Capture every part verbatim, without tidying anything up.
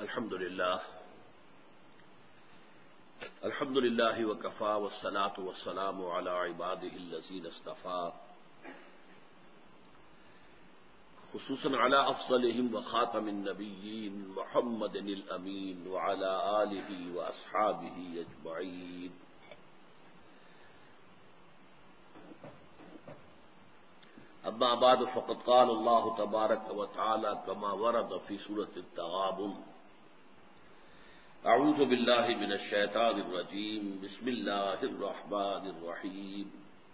الحمد لله الحمد لله وكفى والصلاة والسلام على عباده الذين اصطفى خصوصا على أفضلهم وخاتم النبيين محمد الأمين وعلى آله وأصحابه أجمعين. أما بعد فقد قال الله تبارك وتعالى كما ورد في سورة التغابن: أعوذ بالله من الشيطان الرجيم بسم الله الرحمن الرحيم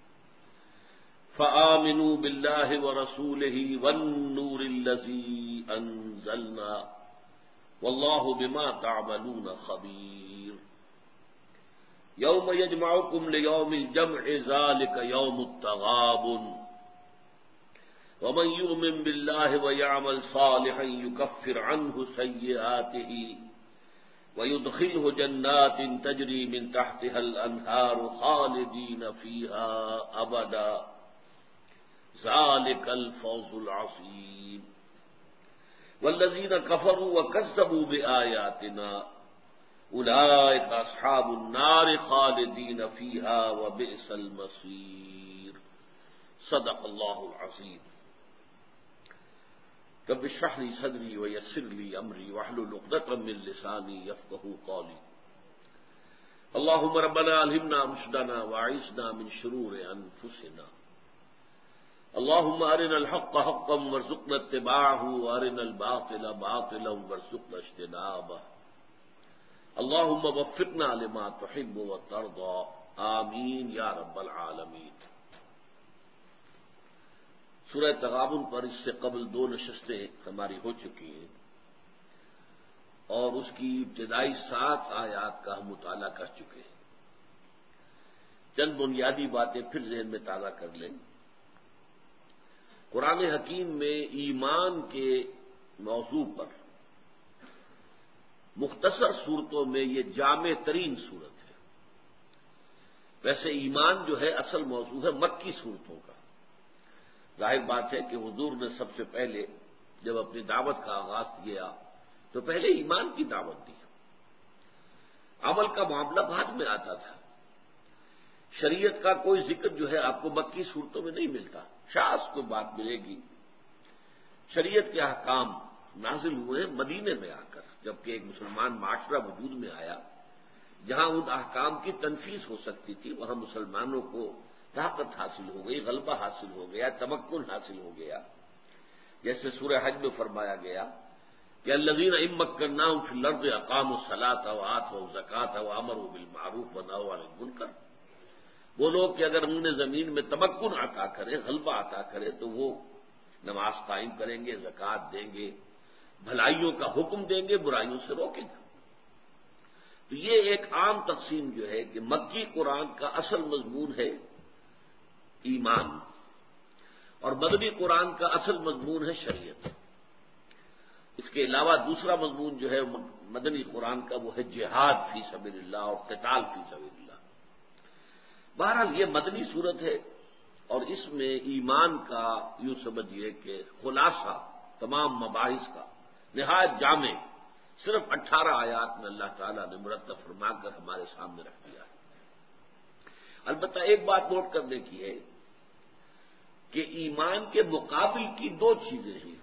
فآمنوا بالله ورسوله والنور الذي أنزلنا والله بما تعملون خبير. يوم يجمعكم ليوم الجمع ذلك يوم التغابن ومن يؤمن بالله ويعمل صالحا يكفر عنه سيئاته ويدخله جنات تجري من تحتها الأنهار خالدين فيها أبدا ذلك الفوز العظيم. والذين كفروا وكذبوا بآياتنا أولئك أصحاب النار خالدين فيها وبئس المصير. صدق الله العظيم. رب اشرح لي صدري ويسر لي امري واحلل عقدة من لساني يفقهوا قولي. اللهم ربنا الهمنا رشدنا واعصمنا من شرور انفسنا. اللهم ارنا الحق حقا وارزقنا اتباعه وارنا الباطل باطلا وارزقنا اجتنابه. اللهم وفقنا لما تحب وترضى آمین یا رب العالمین. سورہ تغابن پر اس سے قبل دو نشستیں ہماری ہو چکی ہیں اور اس کی ابتدائی سات آیات کا ہم مطالعہ کر چکے ہیں. چند بنیادی باتیں پھر ذہن میں تازہ کر لیں. قرآن حکیم میں ایمان کے موضوع پر مختصر صورتوں میں یہ جامع ترین صورت ہے. ویسے ایمان جو ہے اصل موضوع ہے مکی صورتوں کا. ظاہر بات ہے کہ حضور نے سب سے پہلے جب اپنی دعوت کا آغاز کیا تو پہلے ایمان کی دعوت دی. عمل کا معاملہ بعد میں آتا تھا. شریعت کا کوئی ذکر جو ہے آپ کو مکی صورتوں میں نہیں ملتا. شاذ کوئی بات ملے گی. شریعت کے احکام نازل ہوئے مدینے میں آ کر، جبکہ ایک مسلمان معاشرہ وجود میں آیا جہاں ان احکام کی تنفیذ ہو سکتی تھی. وہاں مسلمانوں کو طاقت حاصل ہو گئی، غلبہ حاصل ہو گیا، تمکن حاصل ہو گیا. جیسے سورہ حج میں فرمایا گیا کہ الذین ان مکناہم فی الارض اقاموا الصلاۃ وآتوا الزکاۃ وامروا بالمعروف ونہوا عن المنکر. وہ لوگ کہ اگر انہوں نے زمین میں تمکن عطا کرے، غلبہ عطا کرے، تو وہ نماز قائم کریں گے، زکوٰۃ دیں گے، بھلائیوں کا حکم دیں گے، برائیوں سے روکیں گے. تو یہ ایک عام تقسیم جو ہے کہ مکی قرآن کا اصل مضمون ہے ایمان، اور مدنی قرآن کا اصل مضمون ہے شریعت. اس کے علاوہ دوسرا مضمون جو ہے مدنی قرآن کا وہ ہے جہاد فی سبیل اللہ اور قتال فی سبیل اللہ. بہرحال یہ مدنی صورت ہے اور اس میں ایمان کا یوں سمجھیے کہ خلاصہ تمام مباحث کا نہایت جامع صرف اٹھارہ آیات میں اللہ تعالیٰ نے مرتب فرما کر ہمارے سامنے رکھ دیا ہے. البتہ ایک بات نوٹ کرنے کی ہے کہ ایمان کے مقابل کی دو چیزیں ہیں.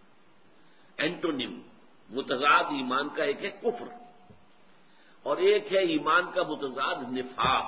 اینٹونیم متضاد ایمان کا ایک ہے کفر اور ایک ہے ایمان کا متضاد نفاق.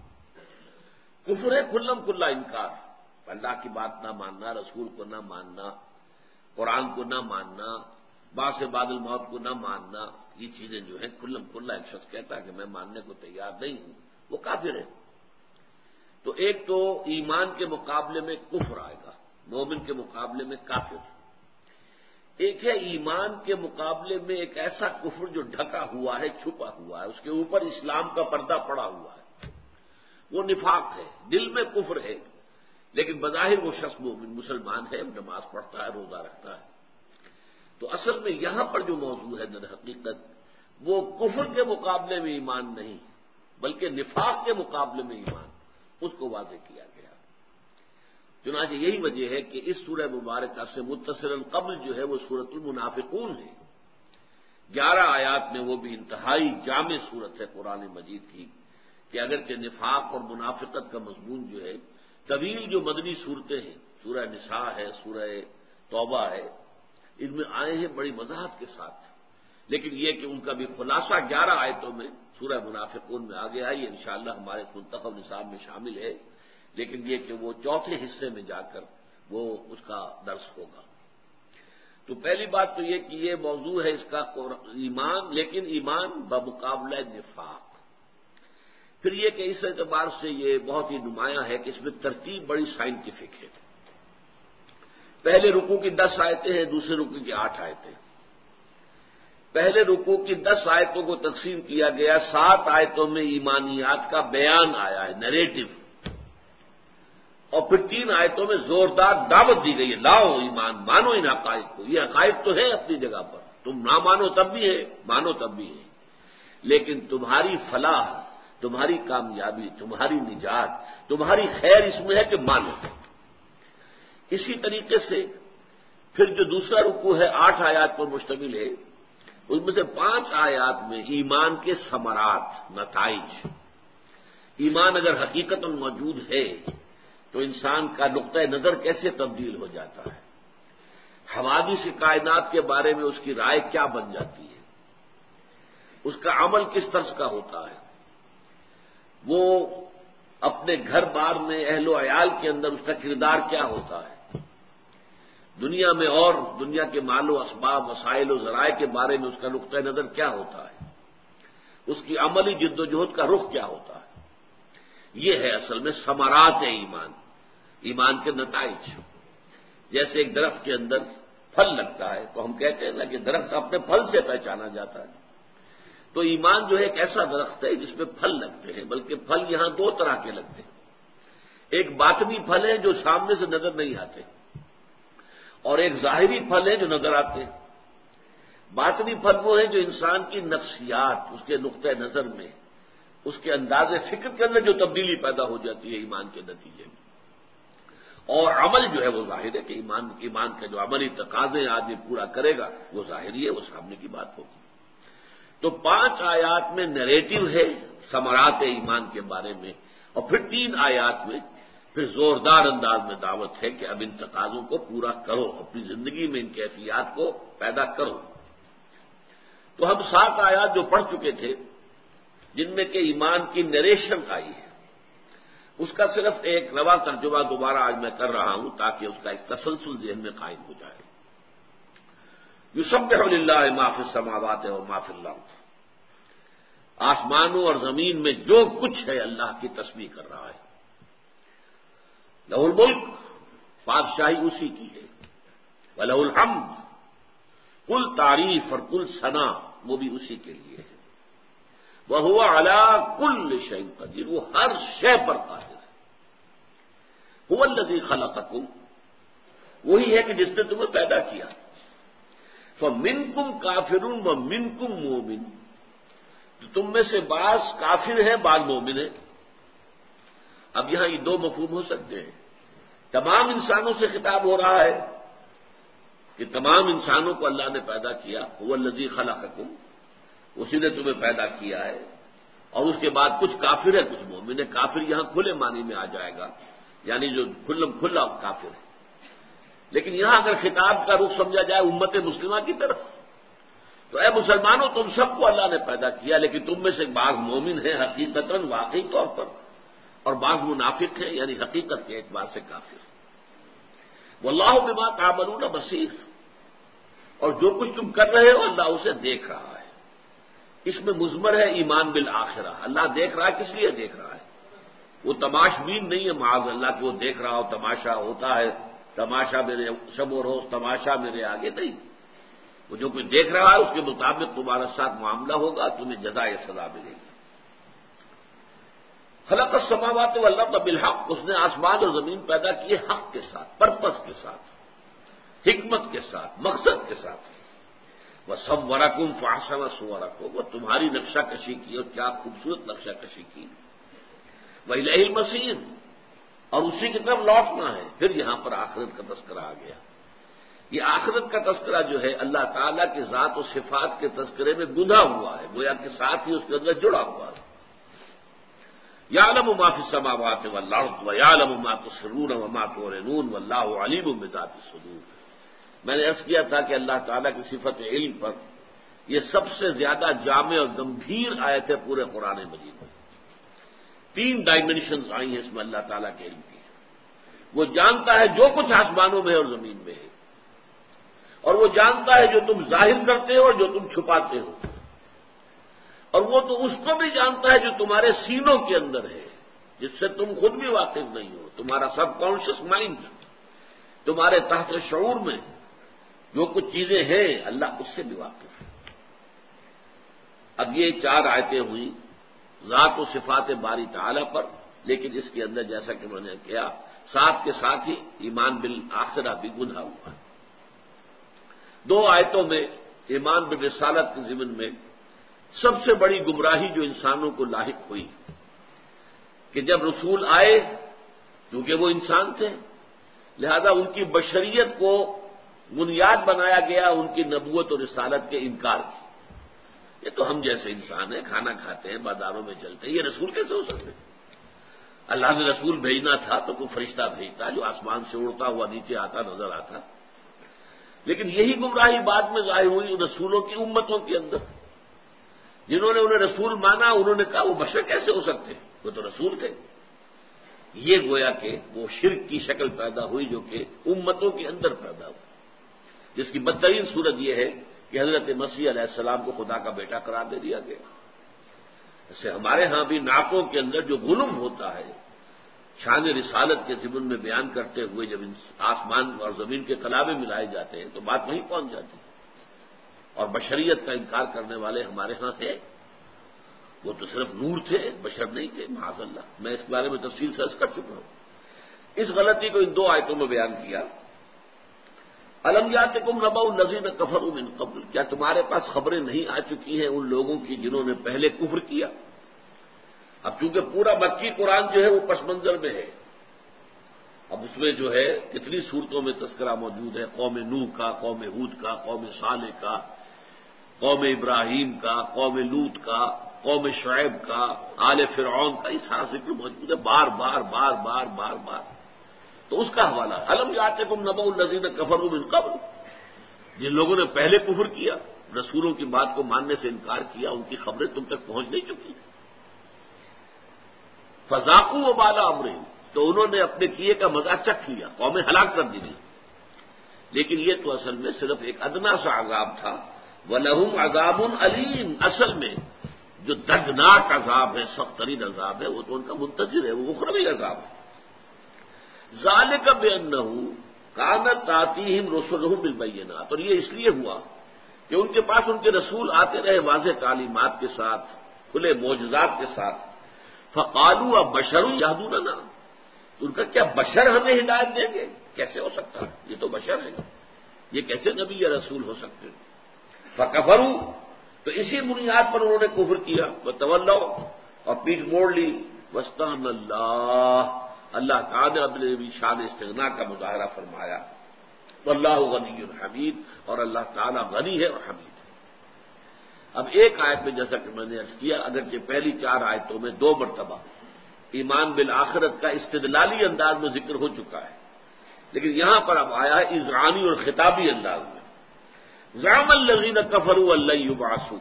کفر ہے کھلم کھلا انکار، اللہ کی بات نہ ماننا، رسول کو نہ ماننا، قرآن کو نہ ماننا، باعث بعد الموت کو نہ ماننا. یہ چیزیں جو ہیں کھلم کھلا ایک شخص کہتا ہے کہ میں ماننے کو تیار نہیں ہوں، وہ کافر ہے. تو ایک تو ایمان کے مقابلے میں کفر آئے گا، مومن کے مقابلے میں کافر. ایک ہے ایمان کے مقابلے میں ایک ایسا کفر جو ڈھکا ہوا ہے، چھپا ہوا ہے، اس کے اوپر اسلام کا پردہ پڑا ہوا ہے. وہ نفاق ہے، دل میں کفر ہے لیکن بظاہر وہ شخص مومن مسلمان ہے، نماز پڑھتا ہے، روزہ رکھتا ہے. تو اصل میں یہاں پر جو موضوع ہے در حقیقت وہ کفر کے مقابلے میں ایمان نہیں بلکہ نفاق کے مقابلے میں ایمان، اس کو واضح کیا گیا. چنانچہ یہی وجہ ہے کہ اس سورہ مبارکہ سے متصلاً قبل جو ہے وہ سورۃ المنافقون ہے. گیارہ آیات میں وہ بھی انتہائی جامع صورت ہے قرآن مجید کی کہ اگرچہ نفاق اور منافقت کا مضمون جو ہے طویل جو مدنی صورتیں ہیں، سورہ نساء ہے، سورہ توبہ ہے، ان میں آئے ہیں بڑی وضاحت کے ساتھ، لیکن یہ کہ ان کا بھی خلاصہ گیارہ آیتوں میں سورہ منافقون میں آ گیا ہے، یہ انشاءاللہ ہمارے منتخب نصاب میں شامل ہے، لیکن یہ کہ وہ چوتھے حصے میں جا کر وہ اس کا درس ہوگا۔ تو پہلی بات تو یہ کہ یہ موضوع ہے اس کا ایمان، لیکن ایمان بمقابلہ نفاق۔ پھر یہ کہ اس اعتبار سے یہ بہت ہی نمایاں ہے کہ اس میں ترتیب بڑی سائنٹیفک ہے۔ پہلے رکوع کی دس آیتیں ہیں، دوسرے رکوع کی آٹھ آیتیں۔ پہلے رکوع کی دس آیتوں کو تقسیم کیا گیا، سات آیتوں میں ایمانیات کا بیان آیا ہے، نریٹو، اور پھر تین آیتوں میں زوردار دعوت دی گئی ہے، لاؤ ایمان، مانو ان حقائق کو۔ یہ حقائق تو ہے اپنی جگہ پر، تم نہ مانو تب بھی ہے، مانو تب بھی ہے، لیکن تمہاری فلاح، تمہاری کامیابی، تمہاری نجات، تمہاری خیر اس میں ہے کہ مانو۔ اسی طریقے سے پھر جو دوسرا رکوع ہے آٹھ آیات پر مشتمل ہے، اس میں سے پانچ آیات میں ایمان کے ثمرات، نتائج۔ ایمان اگر حقیقت موجود ہے تو انسان کا نقطۂ نظر کیسے تبدیل ہو جاتا ہے، حوادث کائنات کے بارے میں اس کی رائے کیا بن جاتی ہے، اس کا عمل کس طرز کا ہوتا ہے، وہ اپنے گھر بار میں اہل و عیال کے اندر اس کا کردار کیا ہوتا ہے، دنیا میں اور دنیا کے مال و اسباب، وسائل و ذرائع کے بارے میں اس کا نقطۂ نظر کیا ہوتا ہے، اس کی عملی جد و جہد کا رخ کیا ہوتا ہے۔ یہ ہے اصل میں ثمرات ایمان، ایمان کے نتائج۔ جیسے ایک درخت کے اندر پھل لگتا ہے تو ہم کہتے ہیں نا کہ درخت اپنے پھل سے پہچانا جاتا ہے، تو ایمان جو ہے ایک ایسا درخت ہے جس میں پھل لگتے ہیں، بلکہ پھل یہاں دو طرح کے لگتے ہیں، ایک باطنی پھل ہے جو سامنے سے نظر نہیں آتے، اور ایک ظاہری پھل ہے جو نظر آتے ہیں۔ باطنی پھل وہ ہے جو انسان کی نفسیات، اس کے نقطۂ نظر میں، اس کے انداز فکر کے اندر جو تبدیلی پیدا ہو جاتی ہے ایمان کے نتیجے میں، اور عمل جو ہے وہ ظاہر ہے کہ ایمان ایمان کے جو عملی تقاضے آدمی پورا کرے گا وہ ظاہری ہے، وہ سامنے کی بات ہوگی۔ تو پانچ آیات میں نریٹو ہے ثمرات ایمان کے بارے میں، اور پھر تین آیات میں پھر زوردار انداز میں دعوت ہے کہ اب ان تقاضوں کو پورا کرو، اپنی زندگی میں ان کیفیات کو پیدا کرو۔ تو ہم سات آیات جو پڑھ چکے تھے جن میں کہ ایمان کی نریشن آئی ہے، اس کا صرف ایک رواں ترجمہ دوبارہ آج میں کر رہا ہوں تاکہ اس کا ایک تسلسل ذہن میں قائم ہو جائے۔ یسبح للہ ما فی السماوات و ما فی الارض، آسمانوں اور زمین میں جو کچھ ہے اللہ کی تسبیح کر رہا ہے۔ لہ الملک، بادشاہی اسی کی ہے، ولہ الحمد، کل تعریف اور کل ثنا وہ بھی اسی کے لیے ہے، وہو علی کل شیء قدیر، وہ ہر شے پر قادر ہے۔ هو الذی خلقکم، وہی ہے کہ جس نے تمہیں پیدا کیا، فمنکم کافر ومنکم مومن، تو تم میں سے بعض کافر ہیں بعض مومن ہیں۔ اب یہاں یہ دو مفہوم ہو سکتے ہیں، تمام انسانوں سے خطاب ہو رہا ہے کہ تمام انسانوں کو اللہ نے پیدا کیا، هو الذی خلقکم، اسی نے تمہیں پیدا کیا ہے، اور اس کے بعد کچھ کافر ہے کچھ مومن ہے۔ کافر یہاں کھلے معنی میں آ جائے گا، یعنی جو کھلم کھلا کافر ہے، لیکن یہاں اگر خطاب کا رخ سمجھا جائے امت مسلمہ کی طرف، تو اے مسلمانوں تم سب کو اللہ نے پیدا کیا، لیکن تم میں سے بعض مومن ہیں حقیقتاً واقعی طور پر، اور بعض منافق ہیں یعنی حقیقت کے اعتبار سے کافر۔ واللہ بما تعملون بصیر، اور جو کچھ تم کر رہے ہو اللہ اسے دیکھ رہا ہے۔ اس میں مضمر ہے ایمان بالآخرہ، اللہ دیکھ رہا ہے، کس لیے دیکھ رہا ہے؟ وہ تماش بین نہیں ہے معاذ اللہ کہ وہ دیکھ رہا ہو، تماشا ہوتا ہے، تماشا میرے شب و روز تماشا میرے آگے، نہیں، وہ جو کچھ دیکھ رہا ہے اس کے مطابق تمہارا ساتھ معاملہ ہوگا، تمہیں جزائے سزا ملے گی۔ خلق السماوات والارض بالحق، اس نے آسمان اور زمین پیدا کیے حق کے ساتھ، پرپس کے ساتھ، حکمت کے ساتھ، مقصد کے ساتھ۔ وَصَوَّرَكُمْ فَأَحْسَنَ صُوَرَكُمْ، وہ تمہاری نقشہ کشی کی اور کیا خوبصورت نقشہ کشی کی۔ وَإِلَيْهِ الْمَصِيرُ، اور اسی کی طرف لوٹنا ہے۔ پھر یہاں پر آخرت کا تذکرہ آ گیا یہ آخرت کا تذکرہ جو ہے اللہ تعالیٰ کی ذات و صفات کے تذکرے میں گندھا ہوا ہے، گویا کہ ساتھ ہی اس کے اندر جڑا ہوا ہے۔ یعلم ما فی السماوات والارض ویعلم ما تسرون وما تعلنون واللہ علیم بذات الصدور۔ میں نے عرض کیا تھا کہ اللہ تعالیٰ کی صفت علم پر یہ سب سے زیادہ جامع اور گمبھیر آیت ہے پورے قرآن مجید میں۔ تین ڈائمینشنز آئی ہیں اس میں اللہ تعالیٰ کے علم کی۔ وہ جانتا ہے جو کچھ آسمانوں میں ہے اور زمین میں ہے، اور وہ جانتا ہے جو تم ظاہر کرتے ہو اور جو تم چھپاتے ہو، اور وہ تو اس کو بھی جانتا ہے جو تمہارے سینوں کے اندر ہے، جس سے تم خود بھی واقف نہیں ہو۔ تمہارا سب کانشیس مائنڈ، تمہارے تحت شعور میں جو کچھ چیزیں ہیں اللہ اس سے بھی واقف ہے۔ اب یہ چار آیتیں ہوئی ذات و صفات باری تعالیٰ پر، لیکن اس کے اندر جیسا کہ میں نے کیا ساتھ کے ساتھ ہی ایمان بالآخرہ بھی گناہ ہوا ہے۔ دو آیتوں میں ایمان بالرسالت کے ضمن میں سب سے بڑی گمراہی جو انسانوں کو لاحق ہوئی کہ جب رسول آئے، کیونکہ وہ انسان تھے لہذا ان کی بشریت کو بنیاد بنایا گیا ان کی نبوت اور رسالت کے انکار کی۔ یہ تو ہم جیسے انسان ہیں، کھانا کھاتے ہیں، بازاروں میں چلتے ہیں، یہ رسول کیسے ہو سکتے؟ اللہ نے رسول بھیجنا تھا تو کوئی فرشتہ بھیجتا جو آسمان سے اڑتا ہوا نیچے آتا نظر آتا۔ لیکن یہی گمراہی بعد میں ظاہر ہوئی ان رسولوں کی امتوں کے اندر، جنہوں نے انہیں رسول مانا، انہوں نے کہا وہ بشر کیسے ہو سکتے، وہ تو رسول تھے۔ یہ گویا کہ وہ شرک کی شکل پیدا ہوئی جو کہ امتوں کے اندر پیدا ہوئی، جس کی بدترین صورت یہ ہے کہ حضرت مسیح علیہ السلام کو خدا کا بیٹا قرار دے دیا گیا۔ ایسے ہمارے ہاں بھی نعتوں کے اندر جو غلم ہوتا ہے شان رسالت کے ضمن میں بیان کرتے ہوئے جب آسمان اور زمین کے کلابے ملائے جاتے ہیں تو بات وہیں پہنچ جاتی ہے، اور بشریت کا انکار کرنے والے ہمارے ہاں ہیں۔ وہ تو صرف نور تھے، بشر نہیں تھے، معاذ اللہ۔ میں اس بارے میں تفصیل سے عرض کر چکا ہوں۔ اس غلطی کو ان دو آیتوں میں بیان کیا۔ الم یاتکم نبأ الذین کفروا من قبل، کیا تمہارے پاس خبریں نہیں آ چکی ہیں ان لوگوں کی جنہوں نے پہلے کفر کیا؟ اب چونکہ پورا مکی قرآن جو ہے وہ پس منظر میں ہے، اب اس میں جو ہے کتنی صورتوں میں تذکرہ موجود ہے، قوم نوح کا، قوم ہود کا، قوم صالح کا، قوم ابراہیم کا، قوم لوط کا، قوم شعیب کا، آل فرعون کا، یہ سارا ذکر موجود ہے بار بار بار بار بار بار۔ تو اس کا حوالہ ہے الم یاتکم نبأ الذین کفروا من قبل، جن لوگوں نے پہلے کفر کیا، رسولوں کی بات کو ماننے سے انکار کیا، ان کی خبریں تم تک پہنچ نہیں چکی۔ فذاقوا وبال امرہم، تو انہوں نے اپنے کیے کا مزہ چکھ لیا، قومیں ہلاک کر دی۔ لیکن یہ تو اصل میں صرف ایک ادنا سا عذاب تھا۔ وَلَهُمْ عَذَابٌ عَلِيمٌ، اصل میں جو دردناک عذاب ہے، سخت ترین عذاب ہے، وہ تو ان کا منتظر ہے، وہ اخروی عذاب ہے۔ ذَلِكَ بِأَنَّهُ كَانَتْ تَأْتِيهِمْ رُسُلُهُم بِالْبَيِّنَاتِ، اور یہ اس لیے ہوا کہ ان کے پاس ان کے رسول آتے رہے واضح تعلیمات کے ساتھ، کھلے معجزات کے ساتھ۔ فَقَالُوا أَبَشَرٌ يَهْدُونَنَا، تو ان کا کیا بشر ہمیں ہدایت دیں گے؟ کیسے ہو سکتا ہے، یہ تو بشر ہے، یہ کیسے نبی یا رسول ہو سکتے ہیں؟ فَكَفَرُوا، تو اسی بنیاد پر انہوں نے کفر کیا، وَتَوَلَّوْا، اور پیٹھ موڑ لی۔ وَاسْتَغْنَى اللَّهُ، اللہ تعالیٰ نے اپنے شان استغنا کا مظاہرہ فرمایا۔ وَاللَّهُ غَنِيٌّ حَمِيدٌ، اور اللہ تعالیٰ غنی ہے اور حمید ہے۔ اب ایک آیت میں جیسا کہ میں نے عرض کیا، اگرچہ پہلی چار آیتوں میں دو مرتبہ ایمان بالآخرت کا استدلالی انداز میں ذکر ہو چکا ہے، لیکن یہاں پر اب آیا ہے اذعانی اور خطابی انداز میں۔ زعم الذین کفروا ان لن یبعثوا،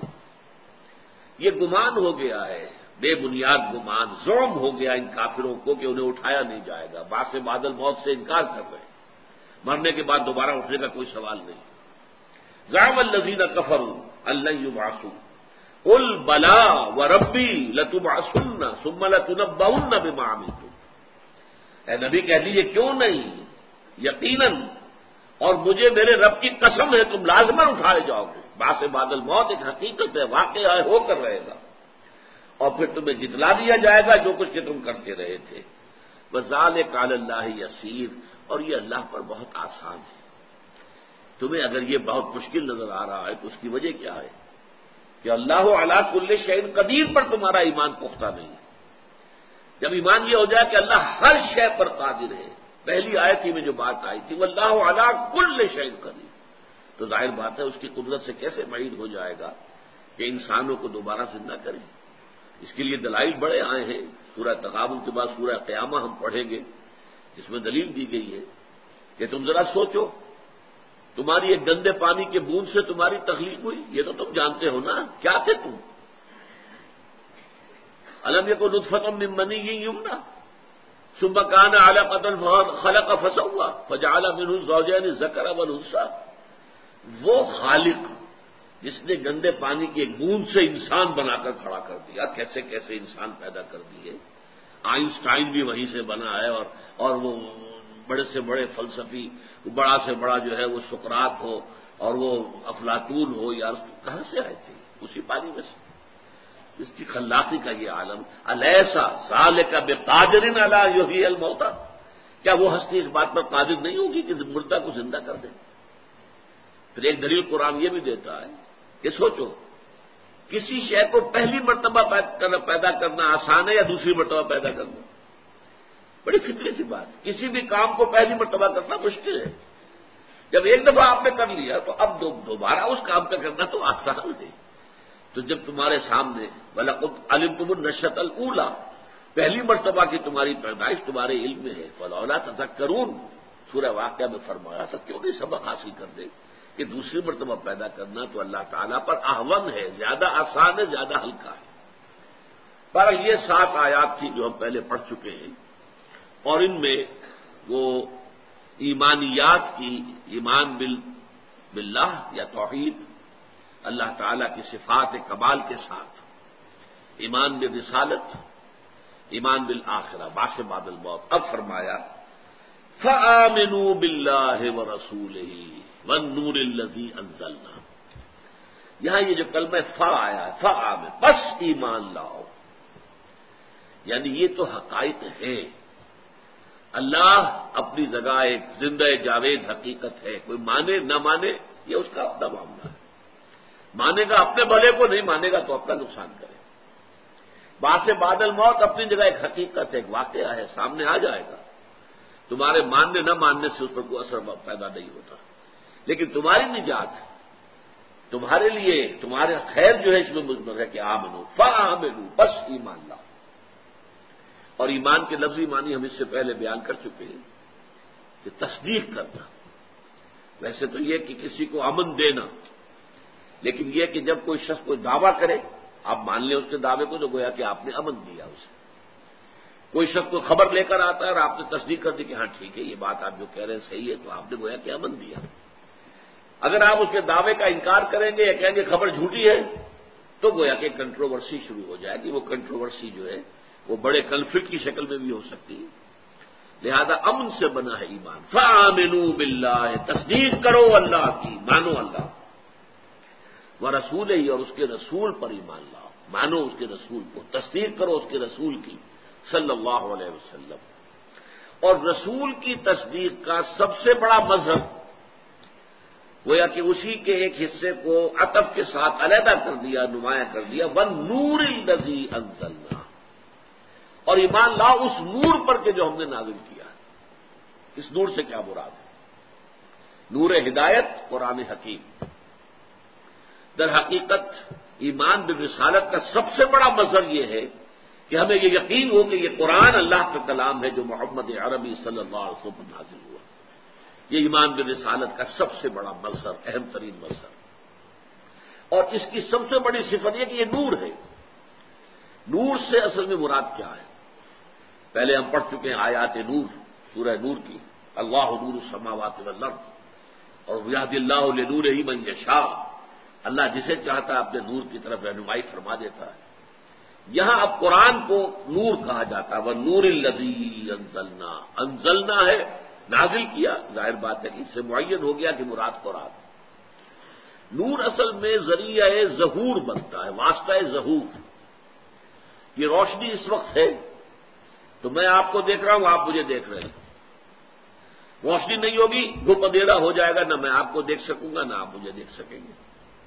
یہ گمان ہو گیا ہے، بے بنیاد گمان، زعم ہو گیا ان کافروں کو کہ انہیں اٹھایا نہیں جائے گا، بعث بعد الموت سے انکار کر رہے ہیں، مرنے کے بعد دوبارہ اٹھنے کا کوئی سوال نہیں۔ زعم الذین کفروا ان لن یبعثوا قل بلا وربی لتبعثن ثم لتنبؤن بما عملتم، اے نبی کہہ دیجیے کیوں نہیں، یقیناً اور مجھے میرے رب کی قسم ہے تم لازماً اٹھائے جاؤ گے، بعث بعد الموت ایک حقیقت ہے، واقعہ ہے، ہو کر رہے گا، اور پھر تمہیں جتلا دیا جائے گا جو کچھ کہ تم کرتے رہے تھے۔ وَذَلِكَ عَلَى اللَّهِ يَسِيرٌ، اور یہ اللہ پر بہت آسان ہے۔ تمہیں اگر یہ بہت مشکل نظر آ رہا ہے تو اس کی وجہ کیا ہے کہ اللہ علی کل شیء قدیر پر تمہارا ایمان پختہ نہیں ہے۔ جب ایمان یہ ہو جائے کہ اللہ ہر شے پر قادر ہے، پہلی آیت ہی میں جو بات آئی تھی واللہ علی کل شیء قدیر، تو ظاہر بات ہے اس کی قدرت سے کیسے بعید ہو جائے گا کہ انسانوں کو دوبارہ زندہ کرے۔ اس کے لیے دلائل بڑے آئے ہیں، سورہ تغابن کے بعد سورہ قیامہ ہم پڑھیں گے، جس میں دلیل دی گئی ہے کہ تم ذرا سوچو، تمہاری ایک گندے پانی کے بوند سے تمہاری تخلیق ہوئی، یہ تو تم جانتے ہو نا، کیا تھے تم؟ الم یکن نطفۃ من منی یمنی ثم کان علقۃ خلق فسوی فجعل منه الزوجین الذکر والانثی، وہ خالق جس نے گندے پانی کی ایک بوند سے انسان بنا کر کھڑا کر دیا، کیسے کیسے انسان پیدا کر دیے۔ آئنسٹائن بھی وہیں سے بنا ہے، اور اور وہ بڑے سے بڑے فلسفی، بڑا سے بڑا جو ہے وہ سقراط ہو اور وہ افلاطون ہو، یار کہاں سے آئے تھے؟ اسی پانی میں سے۔ اس کی خلاقی کا یہ عالم، الیسا ذالک بقادر علی یحیی الموتى، کیا وہ ہستی اس بات پر قادر نہیں ہوگی کہ مردہ کو زندہ کر دے؟ پھر ایک دلیل قرآن یہ بھی دیتا ہے کہ سوچو، کسی شے کو پہلی مرتبہ پیدا کرنا آسان ہے یا دوسری مرتبہ پیدا کرنا؟ بڑی فطری سی بات، کسی بھی کام کو پہلی مرتبہ کرنا مشکل ہے۔ جب ایک دفعہ آپ نے کر لیا تو اب دوبارہ اس کام کا کرنا تو آسان ہے۔ تو جب تمہارے سامنے وَلَقَدْ عَلِمْتُمُ النَّشْأَةَ الْأُولَىٰ، پہلی مرتبہ کی تمہاری پیدائش تمہارے علم میں ہے، فَلَوْلَا تَذَكَّرُونَ، سورہ واقعہ میں فرمایا تھا کیوں نہیں سبق حاصل کر دے کہ دوسری مرتبہ پیدا کرنا تو اللہ تعالیٰ پر اہون ہے، زیادہ آسان ہے، زیادہ ہلکا ہے۔ پر یہ سات آیات تھی جو ہم پہلے پڑھ چکے ہیں، اور ان میں وہ ایمانیات کی، ایمان بال باللہ یا توحید، اللہ تعالیٰ کی صفات کمال کے ساتھ، ایمان بالرسالت، ایمان بالآخرہ، بعث بعد الموت۔ اب فرمایا فآمنوا باللہ ورسولہ والنور الذی انزلنا، یہاں یہ جو کلمہ فا آیا ہے، فآمن، بس ایمان لاؤ، یعنی یہ تو حقائق ہیں۔ اللہ اپنی جگہ ایک زندہ جاوید حقیقت ہے، کوئی مانے نہ مانے یہ اس کا اپنا معاملہ ہے، مانے گا اپنے بھلے کو، نہیں مانے گا تو اپنا نقصان کرے۔ بعث بعد الموت اپنی جگہ ایک حقیقت ہے، ایک واقعہ ہے، سامنے آ جائے گا، تمہارے ماننے نہ ماننے سے اس پر کوئی اثر پیدا نہیں ہوتا، لیکن تمہاری نجات ہے، تمہارے لیے تمہارے خیر جو ہے اس میں مضمر ہے کہ آمنو فآمنو، بس ایمان لاؤ۔ اور ایمان کے لفظی معنی ہم اس سے پہلے بیان کر چکے ہیں کہ تصدیق کرنا، ویسے تو یہ کہ کسی کو امن دینا، لیکن یہ کہ جب کوئی شخص کوئی دعویٰ کرے آپ مان لیں اس کے دعوے کو، تو گویا کہ آپ نے امن دیا اسے۔ کوئی شخص کو خبر لے کر آتا ہے اور آپ نے تصدیق کر دی کہ ہاں ٹھیک ہے یہ بات آپ جو کہہ رہے ہیں صحیح ہے، تو آپ نے گویا کہ امن دیا۔ اگر آپ اس کے دعوے کا انکار کریں گے یا کہیں گے خبر جھوٹی ہے، تو گویا کہ کنٹروورسی شروع ہو جائے گی، وہ کنٹروورسی جو ہے وہ بڑے کنفلکٹ کی شکل میں بھی ہو سکتی ہے۔ لہذا امن سے بنا ہے ایمان، فآمنوا باللہ، تصدیق کرو اللہ کی، مانو اللہ، ورسولہ، اور اس کے رسول پر ایمان لاؤ، مانو اس کے رسول کو، تصدیق کرو اس کے رسول کی صلی اللہ علیہ وسلم۔ اور رسول کی تصدیق کا سب سے بڑا مظہر گویا کہ اسی کے ایک حصے کو عطف کے ساتھ علیحدہ کر دیا، نمایاں کر دیا، وَالنُّورِ الَّذِی أَنزَلْنَا، اور ایمان لاؤ اس نور پر کہ جو ہم نے نازل کیا ہے۔ اس نور سے کیا مراد ہے؟ نور ہدایت، قرآن حکیم۔ در حقیقت ایمان بالرسالت کا سب سے بڑا مظہر یہ ہے کہ ہمیں یہ یقین ہو کہ یہ قرآن اللہ کا کلام ہے جو محمد عربی صلی اللہ علیہ وسلم پر نازل ہوا۔ یہ ایمان بالرسالت کا سب سے بڑا مظہر، اہم ترین مظہر، اور اس کی سب سے بڑی صفت یہ کہ یہ نور ہے۔ نور سے اصل میں مراد کیا ہے؟ پہلے ہم پڑھ چکے ہیں آیات نور، سورہ نور کی، اللہ نور السماوات والارض، اور یہدی اللہ لنورہ من یشاء، اللہ جسے چاہتا ہے اپنے نور کی طرف رہنمائی فرما دیتا ہے۔ یہاں اب قرآن کو نور کہا جاتا ہے، وَالنُّورِ الَّذِی أَنزَلْنَا، انزلنا ہے نازل کیا، ظاہر بات ہے کہ اس سے معین ہو گیا کہ مراد قرآن۔ نور اصل میں ذریعہ ظہور بنتا ہے، واسطہ ظہور۔ یہ روشنی اس وقت ہے تو میں آپ کو دیکھ رہا ہوں، آپ مجھے دیکھ رہے ہیں۔ روشنی نہیں ہوگی، گھپ اندھیرا ہو جائے گا، نہ میں آپ کو دیکھ سکوں گا نہ آپ مجھے دیکھ سکیں گے۔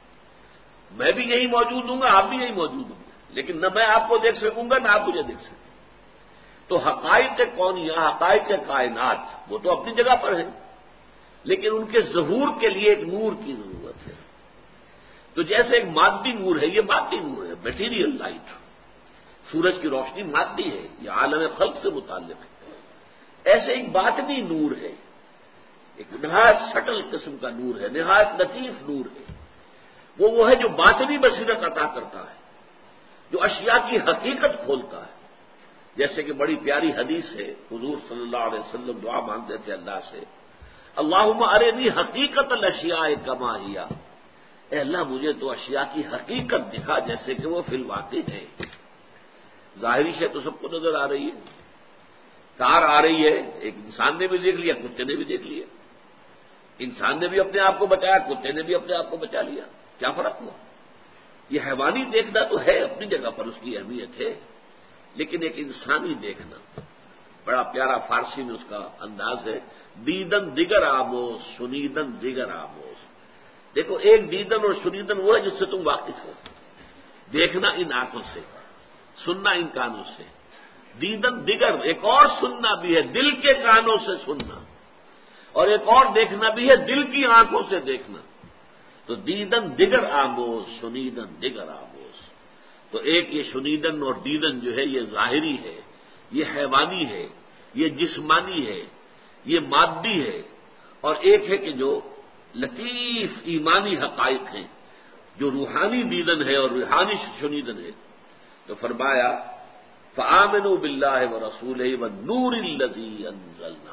میں بھی یہیں موجود ہوں گا، آپ بھی یہیں موجود ہوں گے، لیکن نہ میں آپ کو دیکھ سکوں گا نہ آپ مجھے دیکھ سکیں گے۔ تو حقائق کونیہ، حقائق کائنات وہ تو اپنی جگہ پر ہیں، لیکن ان کے ظہور کے لیے ایک نور کی ضرورت ہے۔ تو جیسے ایک مادی نور ہے، یہ مادی نور ہے، میٹیریل لائٹ، سورج کی روشنی مادی ہے، یہ عالم خلق سے متعلق ہے۔ ایسے ایک باطنی نور ہے، ایک نہایت سٹل قسم کا نور ہے، نہایت لطیف نور ہے، وہ وہ ہے جو باطنی بصیرت عطا کرتا ہے، جو اشیاء کی حقیقت کھولتا ہے۔ جیسے کہ بڑی پیاری حدیث ہے، حضور صلی اللہ علیہ وسلم دعا مانگتے تھے اللہ سے، اللہم ارنی حقیقت الاشیاء کما ہی، اے اللہ مجھے تو اشیاء کی حقیقت دکھا جیسے کہ وہ فی الواقع ہے۔ ظاہری شے تو سب کو نظر آ رہی ہے، کار آ رہی ہے، ایک انسان نے بھی دیکھ لیا، کتے نے بھی دیکھ لیا، انسان نے بھی اپنے آپ کو بچایا، کتے نے بھی اپنے آپ کو بچا لیا، کیا فرق ہوا؟ یہ حیوانی دیکھنا تو ہے اپنی جگہ پر، اس کی اہمیت ہے، لیکن ایک انسانی دیکھنا، بڑا پیارا فارسی میں اس کا انداز ہے، دیدن دیگر آموز سنیدن دیگر آموز۔ دیکھو ایک دیدن اور سنیدن وہ ہے جس سے تم واقف ہو، دیکھنا ان آنکھوں سے، سننا ان کانوں سے، دیدن دیگر ایک اور سننا بھی ہے، دل کے کانوں سے سننا، اور ایک اور دیکھنا بھی ہے، دل کی آنکھوں سے دیکھنا۔ تو دیدن دیگر آموز سنیدن دیگر آموز۔ تو ایک یہ سنیدن اور دیدن جو ہے یہ ظاہری ہے، یہ حیوانی ہے، یہ جسمانی ہے، یہ مادی ہے، اور ایک ہے کہ جو لطیف ایمانی حقائق ہیں، جو روحانی دیدن ہے اور روحانی سنیدن ہے۔ تو فرمایا فآمنوا باللہ ورسولہ والنور الذی انزلنا۔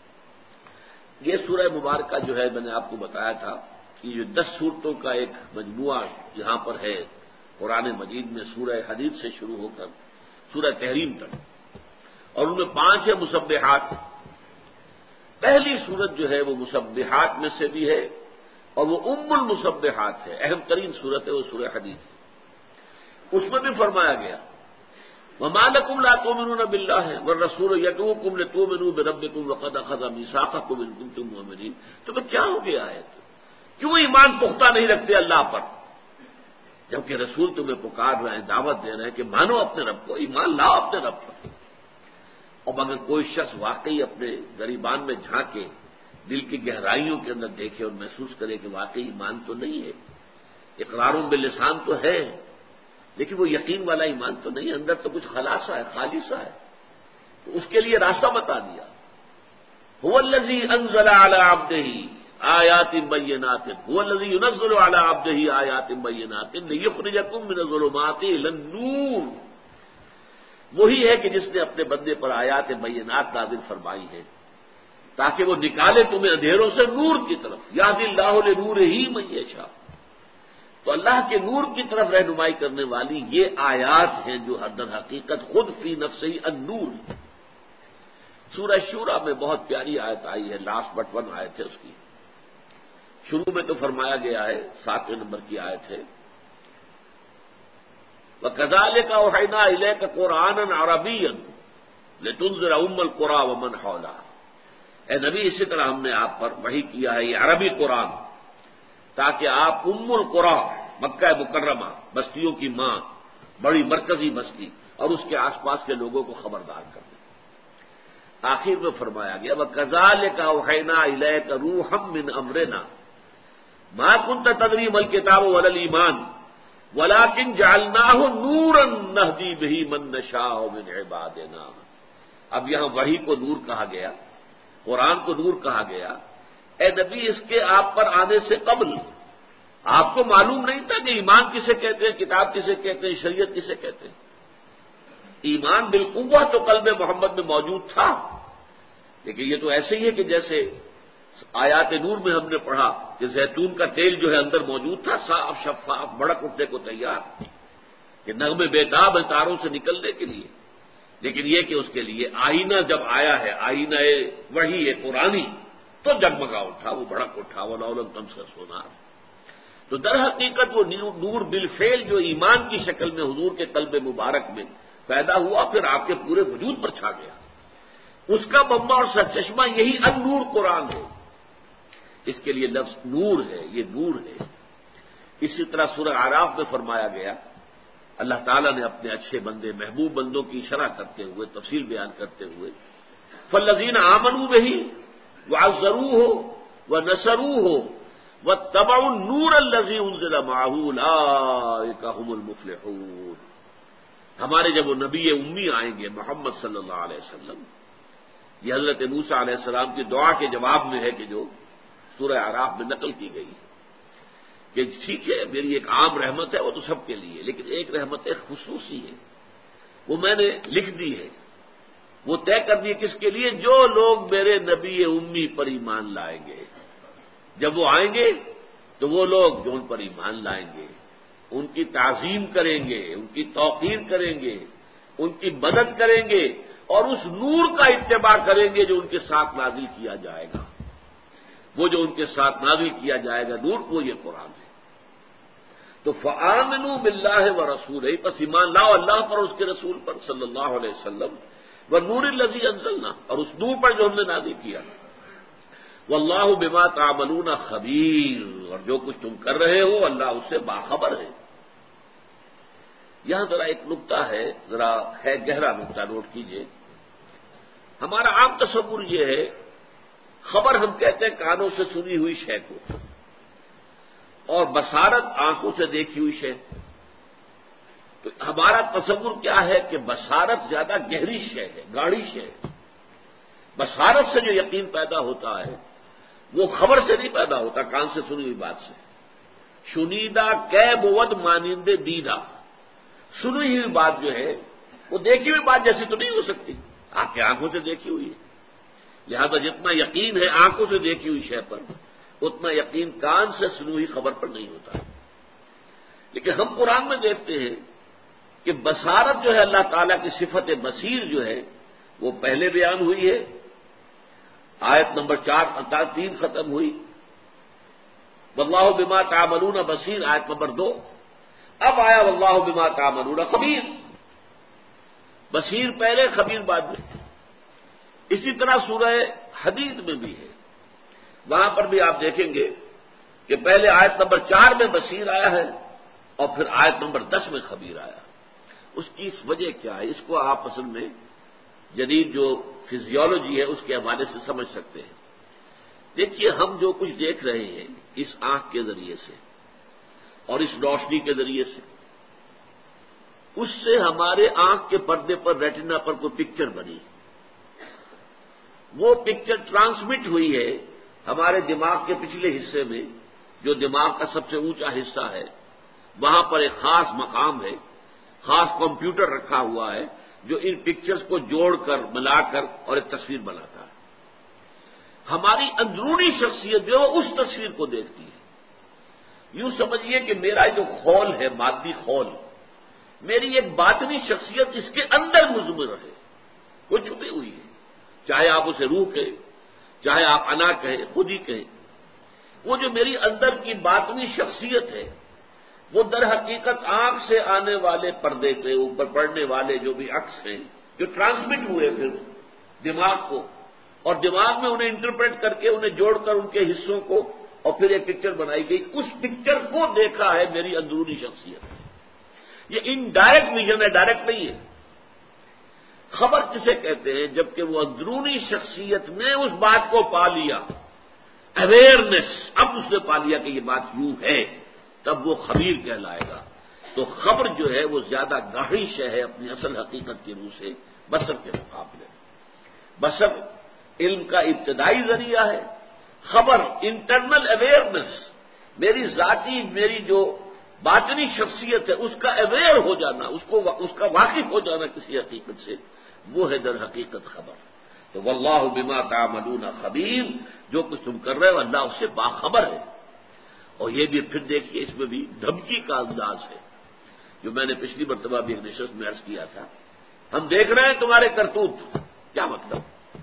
یہ سورہ مبارکہ جو ہے میں نے آپ کو بتایا تھا کہ یہ دس صورتوں کا ایک مجموعہ یہاں پر ہے قرآن مجید میں، سورہ حدید سے شروع ہو کر سورہ تحریم تک، اور ان میں پانچ ہے مسبحات۔ پہلی سورت جو ہے وہ مسبحات میں سے بھی ہے، اور وہ ام المسبحات ہے، اہم ترین سورت ہے وہ سورہ حدید ہے۔ اس میں بھی فرمایا گیا وَمَا لَكُمْ لَا تُؤْمِنُونَ بِاللَّهِ وَالرَّسُولُ يَدْعُوكُمْ لِتُؤْمِنُوا بِرَبِّكُمْ وَقَدْ أَخَذَ مِيثَاقَكُمْ إِن كُنتُم مُّؤْمِنِينَ۔ تو میں کیا ہو گیا ہے؟ کیوں ایمان پختہ نہیں رکھتے اللہ پر، جبکہ رسول تمہیں پکار رہے ہیں، دعوت دے رہے ہیں کہ مانو اپنے رب کو، ایمان لاؤ اپنے رب پر۔ اور اگر کوئی شخص واقعی اپنے گریبان میں جھانکے، دل کی گہرائیوں کے اندر دیکھے اور محسوس کرے کہ واقعی ایمان تو نہیں ہے، اقرار باللسان تو ہے لیکن وہ یقین والا ایمان تو نہیں، اندر تو کچھ خلاصہ ہے، خالصہ ہے، تو اس کے لیے راستہ بتا دیا۔ هو الذی انزل علی عبدہ آیات بینات، هو الذی ينزل علی عبدہ آیات بینات لیخرجکم من الظلمات الی النور۔ وہی ہے کہ جس نے اپنے بندے پر آیات بینات نازل فرمائی ہیں تاکہ وہ نکالے تمہیں اندھیروں سے نور کی طرف، یہدی اللہ لنورہ من یشاء۔ تو اللہ کے نور کی طرف رہنمائی کرنے والی یہ آیات ہیں جو در حقیقت خود فی نفسہ النور۔ سورہ شورى میں بہت پیاری آیت آئی ہے، لاسٹ بٹ ون آیت ہے اس کی، شروع میں تو فرمایا گیا ہے، ساتویں نمبر کی آیت ہے وَكَذَلِكَ أَوْحَيْنَا إِلَيْكَ قُرْآنًا عَرَبِيًّا لِتُنذِرَ أُمَّ الْقُرَىٰ وَمَنْ حَوْلَهَا۔ اے نبی اسی طرح ہم نے آپ پر وحی کیا ہے یہ عربی قرآن تاکہ آپ ام القریٰ، مکہ مکرمہ، بستیوں کی ماں، بڑی مرکزی بستی اور اس کے آس پاس کے لوگوں کو خبردار کر دیں۔ آخر میں فرمایا گیا وَكَذَلِكَ أَوْحَيْنَا إِلَيْكَ رُوحًا مِّنْ أَمْرِنَا مَا كُنتَ تَدْرِي مَا الْكِتَابُ وَلَا الْإِيمَانُ وَلَٰكِن جَعَلْنَاهُ نُورًا نَّهْدِي بِهِ مَن نَّشَاءُ مِنْ عِبَادِنَا۔ اب یہاں وحی کو نور کہا گیا، قرآن کو نور کہا گیا۔ اے نبی اس کے آپ پر آنے سے قبل آپ کو معلوم نہیں تھا کہ ایمان کسے کہتے ہیں، کتاب کسے کہتے ہیں، شریعت کسے کہتے ہیں۔ ایمان بالقوہ تو قلب محمد میں موجود تھا، لیکن یہ تو ایسے ہی ہے کہ جیسے آیات نور میں ہم نے پڑھا کہ زیتون کا تیل جو ہے اندر موجود تھا، صاف شفاف، بڑک اٹھنے کو تیار، کہ نغمے بیتاب ہے تاروں سے نکلنے کے لیے، لیکن یہ کہ اس کے لیے آئینہ جب آیا ہے، آئینہ وحی ہے قرآنی، تو جگمگا اٹھا، وہ بڑک اٹھا، وہ لولم تم سے سونا۔ تو در حقیقت وہ نور بالفعل جو ایمان کی شکل میں حضور کے قلب مبارک میں پیدا ہوا، پھر آپ کے پورے وجود پر چھا گیا، اس کا مما اور سرچشمہ یہی النور قرآن ہے۔ اس کے لیے لفظ نور ہے، یہ نور ہے۔ اسی طرح سورہ اعراف میں فرمایا گیا اللہ تعالیٰ نے اپنے اچھے بندے محبوب بندوں کی شرح کرتے ہوئے تفصیل بیان کرتے ہوئے فالذین آمنوا بہ وعزروہ ونصروہ واتبعوا النور الذی انزل معہ اولئک هم المفلحون. ہمارے جب وہ نبی امی آئیں گے محمد صلی اللہ علیہ وسلم، یہ حضرت موسیٰ علیہ السلام کی دعا کے جواب میں ہے کہ جو سورہ اعراف میں نقل کی گئی کہ ٹھیک ہے میری ایک عام رحمت ہے وہ تو سب کے لیے، لیکن ایک رحمت ایک خصوصی ہے وہ میں نے لکھ دی ہے، وہ طے کر دی کس کے لیے؟ جو لوگ میرے نبی امی پر ایمان لائیں گے. جب وہ آئیں گے تو وہ لوگ جو ان پر ایمان لائیں گے ان کی تعظیم کریں گے، ان کی توقیر کریں گے، ان کی مدد کریں گے اور اس نور کا اتباع کریں گے جو ان کے ساتھ نازل کیا جائے گا. وہ جو ان کے ساتھ نازل کیا جائے گا نور، وہ یہ قرآن ہے. تو فآمنوا باللہ ورسولہ، پس ایمان لاؤ اللہ پر اور اس کے رسول پر صلی اللہ علیہ وسلم، والنور الذی انزلنا، اور اس نور پر جو ہم نے نازل کیا. واللہ بما تعملون خبیر، اور جو کچھ تم کر رہے ہو اللہ اس سے باخبر ہے. یہاں ذرا ایک نقطہ ہے، ذرا ہے گہرا نقطہ، نوٹ کیجئے. ہمارا عام تصور یہ ہے، خبر ہم کہتے ہیں کانوں سے سنی ہوئی شے کو، اور بصارت آنکھوں سے دیکھی ہوئی شے. تو ہمارا تصور کیا ہے کہ بصارت زیادہ گہری شے ہے، گاڑھی شے ہے. بصارت سے جو یقین پیدا ہوتا ہے وہ خبر سے نہیں پیدا ہوتا، کان سے سنی ہوئی بات سے. شنیدہ کہ بود مانند دیدہ، سنی ہوئی بات جو ہے وہ دیکھی ہوئی بات جیسی تو نہیں ہو سکتی، آپ کی آنکھوں سے دیکھی ہوئی ہے. لہذا جتنا یقین ہے آنکھوں سے دیکھی ہوئی شے پر، اتنا یقین کان سے سنی ہوئی خبر پر نہیں ہوتا. لیکن ہم قرآن میں دیکھتے ہیں کہ بصارت جو ہے اللہ تعالیٰ کی صفت بصیر جو ہے وہ پہلے بیان ہوئی ہے، آیت نمبر چار تین ختم ہوئی. واللہ بما تعملون بصیر آیت نمبر دو. اب آیا واللہ بما تعملون خبیر، بصیر پہلے خبیر بعد میں. اسی طرح سورہ حدید میں بھی ہے، وہاں پر بھی آپ دیکھیں گے کہ پہلے آیت نمبر چار میں بصیر آیا ہے اور پھر آیت نمبر دس میں خبیر آیا. اس کی اس وجہ کیا ہے؟ اس کو آپ اصل میں جدید جو فزیولوجی ہے اس کے حوالے سے سمجھ سکتے ہیں. دیکھیے ہم جو کچھ دیکھ رہے ہیں اس آنکھ کے ذریعے سے اور اس روشنی کے ذریعے سے، اس سے ہمارے آنکھ کے پردے پر ریٹنا پر کوئی پکچر بنی، وہ پکچر ٹرانسمٹ ہوئی ہے ہمارے دماغ کے پچھلے حصے میں، جو دماغ کا سب سے اونچا حصہ ہے. وہاں پر ایک خاص مقام ہے، خاص کمپیوٹر رکھا ہوا ہے جو ان پکچرز کو جوڑ کر ملا کر اور ایک تصویر بناتا ہے. ہماری اندرونی شخصیت جو ہے اس تصویر کو دیکھتی ہے. یوں سمجھیے کہ میرا جو خول ہے، مادی خول، میری ایک باطنی شخصیت اس کے اندر مضمر ہے، وہ چھپی ہوئی ہے. چاہے آپ اسے روح کہیں، چاہے آپ انا کہیں، خود ہی کہیں. وہ جو میری اندر کی باطنی شخصیت ہے وہ در حقیقت آنکھ سے آنے والے پردے کے اوپر پڑنے والے جو بھی عکس ہیں جو ٹرانسمٹ ہوئے پھر دماغ کو، اور دماغ میں انہیں انٹرپریٹ کر کے انہیں جوڑ کر ان کے حصوں کو اور پھر ایک پکچر بنائی گئی. اس پکچر کو دیکھا ہے میری اندرونی شخصیت. یہ انڈائریکٹ ویژن ہے، ڈائریکٹ نہیں ہے. خبر کسے کہتے ہیں؟ جبکہ وہ اندرونی شخصیت نے اس بات کو پا لیا، اویئرنیس، اب اس نے پا لیا کہ یہ بات یوں ہے، تب وہ خبیر کہلائے گا. تو خبر جو ہے وہ زیادہ گاہری شے ہے اپنی اصل حقیقت کی روح سے بصر کے مقابلے. بصر علم کا ابتدائی ذریعہ ہے، خبر انٹرنل اویئرنیس، میری ذاتی میری جو باطنی شخصیت ہے اس کا اویئر ہو جانا، اس کو اس کا واقف ہو جانا کسی حقیقت سے، وہ ہے در حقیقت خبر. تو واللہ بما تعملون خبیر، جو کچھ تم کر رہے ہو اللہ اس سے باخبر ہے. اور یہ بھی پھر دیکھیے اس میں بھی دھمکی کا انداز ہے، جو میں نے پچھلی مرتبہ بھی ایک نشست میں عرض کیا تھا. ہم دیکھ رہے ہیں تمہارے کرتوت، کیا مطلب؟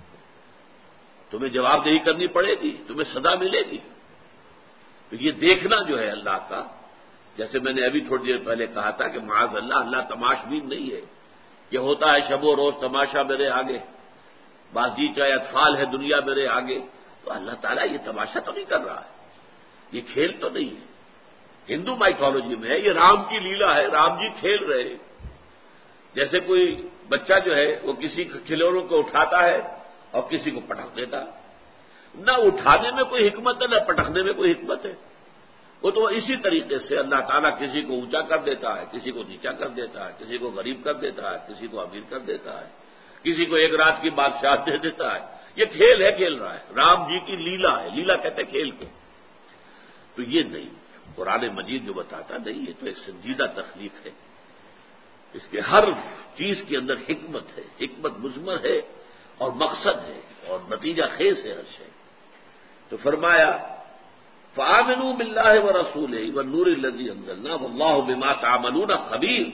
تمہیں جواب دہی کرنی پڑے گی، تمہیں سزا ملے گی. تو یہ دیکھنا جو ہے اللہ کا، جیسے میں نے ابھی تھوڑی دیر پہلے کہا تھا کہ معاذ اللہ اللہ تماشبین نہیں ہے کہ ہوتا ہے شب و روز تماشا میرے آگے، بازیچہ اطفال ہے دنیا میرے آگے. تو اللہ تعالیٰ یہ تماشا تو نہیں کر رہا ہے، یہ کھیل تو نہیں ہے. ہندو مائتھولوجی میں ہے، یہ رام کی لیلا ہے، رام جی کھیل رہے ہیں۔ جیسے کوئی بچہ جو ہے وہ کسی کھلونوں کو اٹھاتا ہے اور کسی کو پٹک دیتا ہے، نہ اٹھانے میں کوئی حکمت ہے نہ پٹکنے میں کوئی حکمت ہے۔ وہ تو اسی طریقے سے اللہ تعالیٰ کسی کو اونچا کر دیتا ہے، کسی کو نیچا کر دیتا ہے، کسی کو غریب کر دیتا ہے، کسی کو امیر کر دیتا ہے، کسی کو ایک رات کی بادشاہ دے دیتا ہے۔ یہ کھیل ہے، کھیل رہا ہے، رام جی کی لیلا ہے، لیلا کہتے ہیں کھیل کو۔ تو یہ نہیں، قرآن مجید جو بتاتا نہیں، یہ تو ایک سنجیدہ تخلیق ہے، اس کے ہر چیز کے اندر حکمت ہے، حکمت مضمر ہے اور مقصد ہے اور نتیجہ خیز ہے ہر شے۔ تو فرمایا فآمنوا باللہ ورسولہ والنور الذی انزلنا واللہ بما تعملون خبیر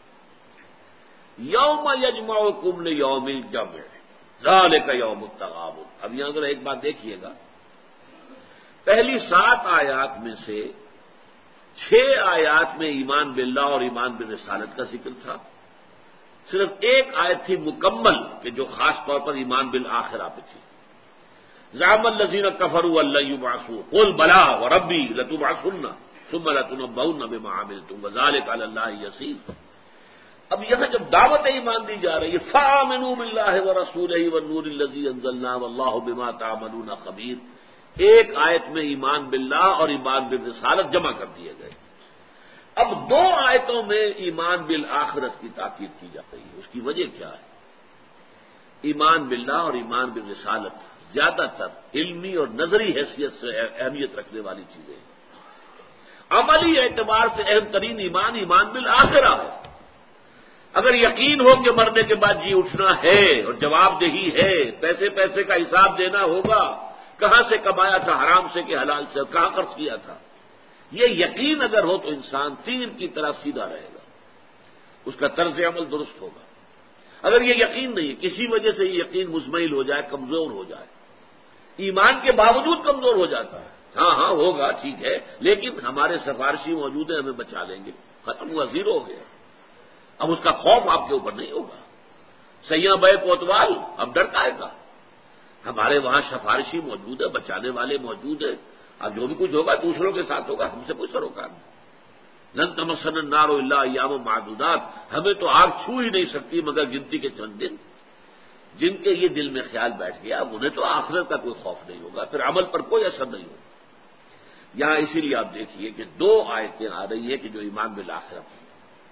یوم یجمعکم لیوم الجمع ذالک یوم التغابن۔ اب یہاں ذرا ایک بات دیکھیے گا، پہلی سات آیات میں سے چھ آیات میں ایمان باللہ اور ایمان بالرسالت کا ذکر تھا، صرف ایک آیت تھی مکمل کہ جو خاص طور پر ایمان بالآخرہ پہ تھی۔ زعم الذین کفروا ان لن یبعثوا قل بلی وربی لتبعثن ثم لتنبؤن بما عملتم وذلک علی اللہ یسیر۔ اب یہاں جب دعوت ایمان دی جا رہی ہے فآمنوا باللہ ورسولہ والنور الذی انزلنا واللہ بما تعملون خبیر، ایک آیت میں ایمان باللہ اور ایمان بالرسالت جمع کر دیے گئے۔ اب دو آیتوں میں ایمان بالآخرت کی تاکید کی جا رہی ہے، اس کی وجہ کیا ہے؟ ایمان باللہ اور ایمان بالرسالت زیادہ تر علمی اور نظری حیثیت سے اہمیت رکھنے والی چیزیں ہیں۔ عملی اعتبار سے اہم ترین ایمان ایمان بالآخرہ ہے۔ اگر یقین ہو کہ مرنے کے بعد جی اٹھنا ہے اور جواب دہی ہے، پیسے پیسے کا حساب دینا ہوگا، کہاں سے کمایا تھا حرام سے کہ حلال سے، کہاں خرچ کیا تھا، یہ یقین اگر ہو تو انسان تیر کی طرح سیدھا رہے گا، اس کا طرز عمل درست ہوگا۔ اگر یہ یقین نہیں ہے، کسی وجہ سے یہ یقین مزمحل ہو جائے، کمزور ہو جائے، ایمان کے باوجود کمزور ہو جاتا ہے، ہاں ہاں ہوگا ٹھیک ہے لیکن ہمارے سفارشی موجود ہیں، ہمیں بچا لیں گے، ختم ہوا، زیرو ہو گیا۔ اب اس کا خوف آپ کے اوپر نہیں ہوگا، سیاں بے کوتوال اب ڈر کائے گا، ہمارے وہاں سفارشی موجود ہے، بچانے والے موجود ہیں، اب جو بھی کچھ ہوگا دوسروں کے ساتھ ہوگا، ہم سے کوئی سروکار نہیں۔ لن تمسنا النار الا ایام معدودات، ہمیں تو آگ چھو ہی نہیں سکتی مگر گنتی کے چند دن۔ جن کے یہ دل میں خیال بیٹھ گیا اب انہیں تو آخرت کا کوئی خوف نہیں ہوگا، پھر عمل پر کوئی اثر نہیں ہوگا۔ یہاں اسی لیے آپ دیکھیے کہ دو آیتیں آ رہی ہیں کہ جو ایمان بالآخرت ہے۔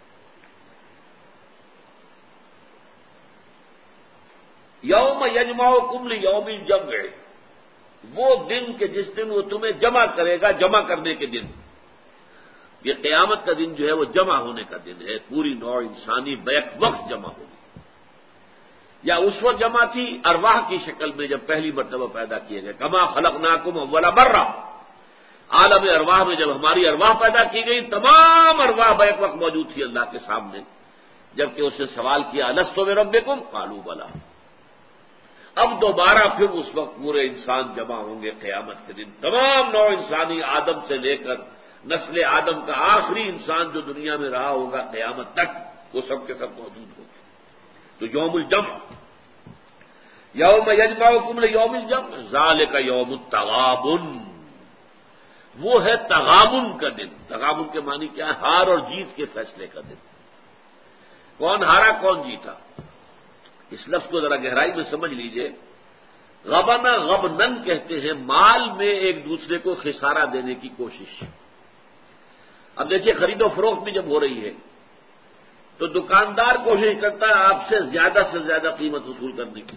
یوم یجمعکم لیوم الجمع، وہ دن کہ جس دن وہ تمہیں جمع کرے گا، جمع کرنے کے دن۔ یہ قیامت کا دن جو ہے وہ جمع ہونے کا دن ہے، پوری نوع انسانی بیک وقت جمع ہوگی۔ یا اس وقت جمع تھی ارواح کی شکل میں جب پہلی مرتبہ پیدا کیے گئے، کما خلقناکم اول مرہ، عالم ارواح میں جب ہماری ارواح پیدا کی گئی تمام ارواح بیک وقت موجود تھی اللہ کے سامنے، جبکہ اس نے سوال کیا الست بربکم قالوا بلی۔ اب دوبارہ پھر اس وقت پورے انسان جمع ہوں گے قیامت کے دن، تمام نوع انسانی آدم سے لے کر نسل آدم کا آخری انسان جو دنیا میں رہا ہوگا قیامت تک، وہ سب کے سب موجود ہوں گے۔ تو یوم الجمع، یوم یجمعکم لیوم الجمع ذالک یوم التغابن، وہ ہے تغابن کا دن۔ تغابن کے معنی کیا ہے؟ ہار اور جیت کے فیصلے کا دن۔ کون ہارا کون جیتا؟ اس لفظ کو ذرا گہرائی میں سمجھ لیجئے۔ غبن غبنن کہتے ہیں مال میں ایک دوسرے کو خسارہ دینے کی کوشش۔ اب دیکھیے خرید و فروخت بھی جب ہو رہی ہے تو دکاندار کوشش کرتا ہے آپ سے زیادہ سے زیادہ قیمت وصول کرنے کی،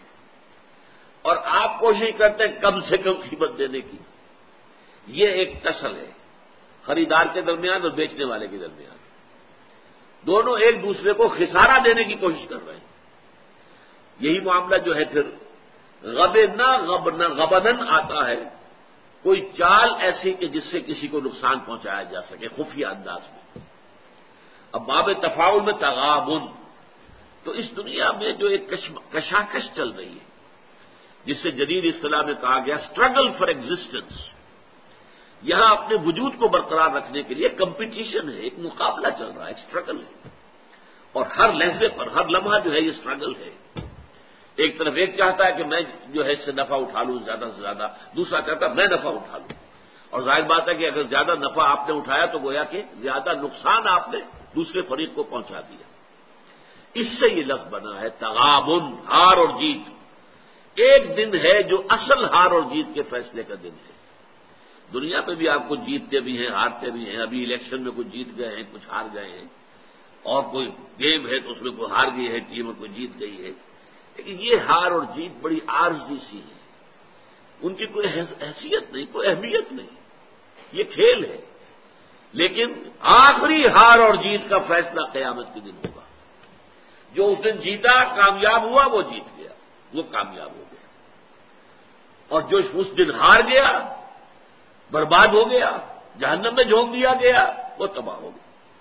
اور آپ کوشش کرتے ہیں کم سے کم قیمت دینے کی۔ یہ ایک ٹسل ہے خریدار کے درمیان اور بیچنے والے کے درمیان، دونوں ایک دوسرے کو خسارہ دینے کی کوشش کر رہے ہیں۔ یہی معاملہ جو ہے پھر غبنا غبنا غبنن آتا ہے، کوئی چال ایسی کہ جس سے کسی کو نقصان پہنچایا جا سکے خفیہ انداز میں۔ اب باب تفاعل میں تغابن، تو اس دنیا میں جو ایک کشاکش چل رہی ہے جس سے جدید اصطلاح میں کہا گیا اسٹرگل فار ایگزسٹنس، یہاں اپنے وجود کو برقرار رکھنے کے لیے کمپٹیشن ہے، ایک مقابلہ چل رہا ہے، ایک اسٹرگل ہے، اور ہر لہجے پر ہر لمحہ جو ہے یہ اسٹرگل ہے۔ ایک طرف ایک چاہتا ہے کہ میں جو ہے اس سے نفع اٹھا لوں زیادہ سے زیادہ، دوسرا چاہتا ہے میں نفع اٹھا لوں، اور ظاہر بات ہے کہ اگر زیادہ نفع آپ نے اٹھایا تو گویا کہ زیادہ نقصان آپ نے دوسرے فریق کو پہنچا دیا. اس سے یہ لفظ بنا ہے تغابن، ہار اور جیت. ایک دن ہے جو اصل ہار اور جیت کے فیصلے کا دن ہے. دنیا پہ بھی آپ کچھ جیتتے بھی ہیں، ہارتے بھی ہیں. ابھی الیکشن میں کچھ جیت گئے ہیں، کچھ ہار گئے ہیں، اور کوئی گیم ہے تو اس میں کوئی ہار گئی ہے ٹیم اور کوئی جیت گئی ہے. لیکن یہ ہار اور جیت بڑی عارضی سی ہے، ان کی کوئی حیثیت نہیں، کوئی اہمیت نہیں. یہ کھیل ہے، لیکن آخری ہار اور جیت کا فیصلہ قیامت کے دن ہوگا. جو اس دن جیتا کامیاب ہوا وہ جیت گیا، وہ کامیاب ہو گیا. اور جو اس دن ہار گیا، برباد ہو گیا، جہنم میں جھونک دیا گیا، وہ تباہ ہو گیا.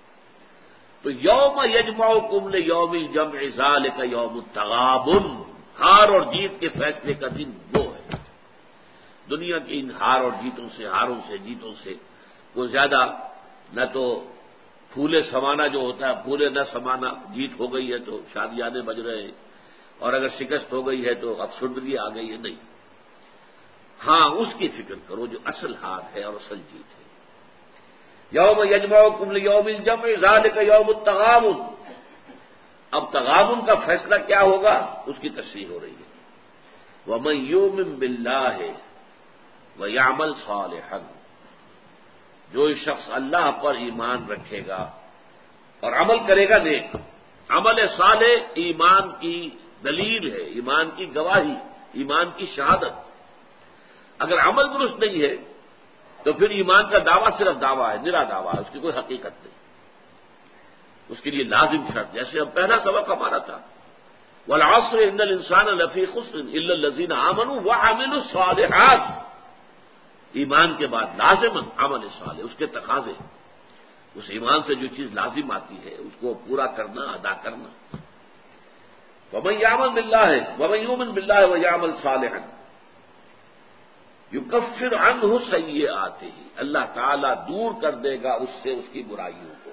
تو یوم یجمعکم لیوم الجمع ذالک یوم التغابن، ہار اور جیت کے فیصلے کا دن وہ ہے. دنیا کی ان ہار اور جیتوں سے، ہاروں سے، جیتوں سے وہ زیادہ نہ تو پھولے سمانا جو ہوتا ہے، پھولے نہ سمانا. جیت ہو گئی ہے تو شادیانے بج رہے ہیں، اور اگر شکست ہو گئی ہے تو افسردگی آ گئی ہے. نہیں، ہاں اس کی فکر کرو جو اصل ہار ہے اور اصل جیت ہے. یوم یجمعکم لیوم الجمع ذالک یوم التغابن. اب تغابن کا فیصلہ کیا ہوگا اس کی تشریح ہو رہی ہے. ومن یؤمن باللہ ویعمل صالحا، جو شخص اللہ پر ایمان رکھے گا اور عمل کرے گا نیک. عمل صالح ایمان کی دلیل ہے، ایمان کی گواہی، ایمان کی شہادت. اگر عمل درست نہیں ہے تو پھر ایمان کا دعویٰ صرف دعویٰ ہے، نرا دعویٰ ہے، اس کی کوئی حقیقت نہیں. اس کے لیے لازم شرط، جیسے اب پہلا سبق ہمارا تھا والعصر ان الانسان لفی خسر الا الذین آمنوا وعملوا الصالحات. ایمان کے بعد لازم عمل صالح، اس کے تقاضے، اس ایمان سے جو چیز لازم آتی ہے اس کو پورا کرنا، ادا کرنا. ومن یعمل باللہ ومن یؤمن باللہ ویعمل صالحا یکفر عنہ سیئاتہ، اللہ تعالیٰ دور کر دے گا اس سے اس کی برائیوں کو.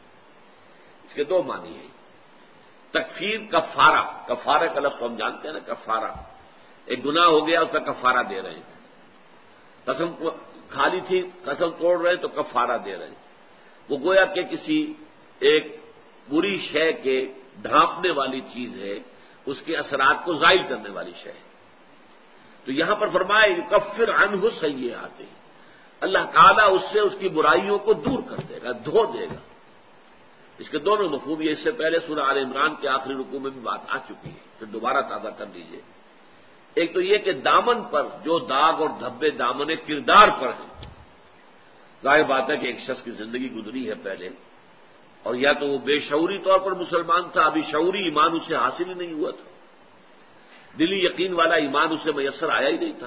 اس کے دو معنی ہیں. تکفیر کفارہ، کفارہ کا لفظ ہم جانتے ہیں نا، کفارہ. ایک گناہ ہو گیا اس کا کفارہ دے رہے ہیں. قسم کھالی تھی، قسم توڑ رہے تو کفارہ دے رہے ہیں. وہ گویا کہ کسی ایک بری شے کے ڈھانپنے والی چیز ہے، اس کے اثرات کو زائل کرنے والی شے ہے. تو یہاں پر فرمایا یکفر عنہ سیئاتہ، اللہ تعالیٰ اس سے اس کی برائیوں کو دور کر دے گا، دھو دے گا. اس کے دونوں مفہوم، یہ اس سے پہلے سورہ آل عمران کے آخری رکوع میں بھی بات آ چکی ہے، پھر دوبارہ تازہ کر لیجیے. ایک تو یہ کہ دامن پر جو داغ اور دھبے دامن کردار پر ہیں. ظاہر بات ہے کہ ایک شخص کی زندگی گزری ہے پہلے، اور یا تو وہ بے شعوری طور پر مسلمان تھا، ابھی شعوری ایمان اسے حاصل ہی نہیں ہوا تھا، دلی یقین والا ایمان اسے میسر آیا ہی نہیں تھا،